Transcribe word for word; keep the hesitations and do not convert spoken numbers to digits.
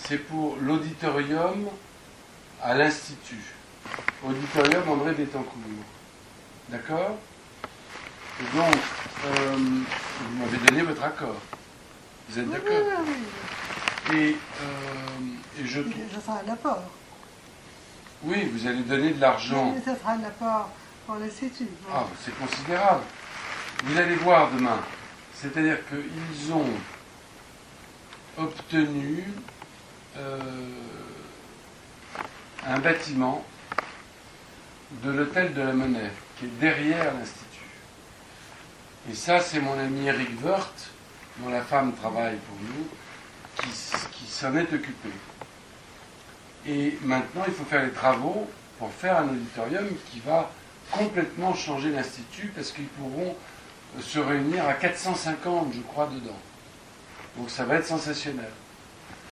c'est pour l'auditorium à l'Institut. Auditorium André Bettencourt. D'accord? Et donc, euh, vous m'avez donné votre accord. Vous êtes d'accord? Oui, oui, oui. Et, euh, et je... Ça sera un apport. Oui, vous allez donner de l'argent. Mais ça sera un apport pour l'Institut. Ah, c'est considérable. Vous allez voir demain. C'est-à-dire qu'ils ont obtenu euh, un bâtiment de l'hôtel de la Monnaie, qui est derrière l'Institut. Et ça, c'est mon ami Eric Woerth, dont la femme travaille pour nous, qui, qui s'en est occupé. Et maintenant, il faut faire les travaux pour faire un auditorium qui va complètement changer l'Institut, parce qu'ils pourront se réunir à quatre cent cinquante, je crois, dedans. Donc ça va être sensationnel.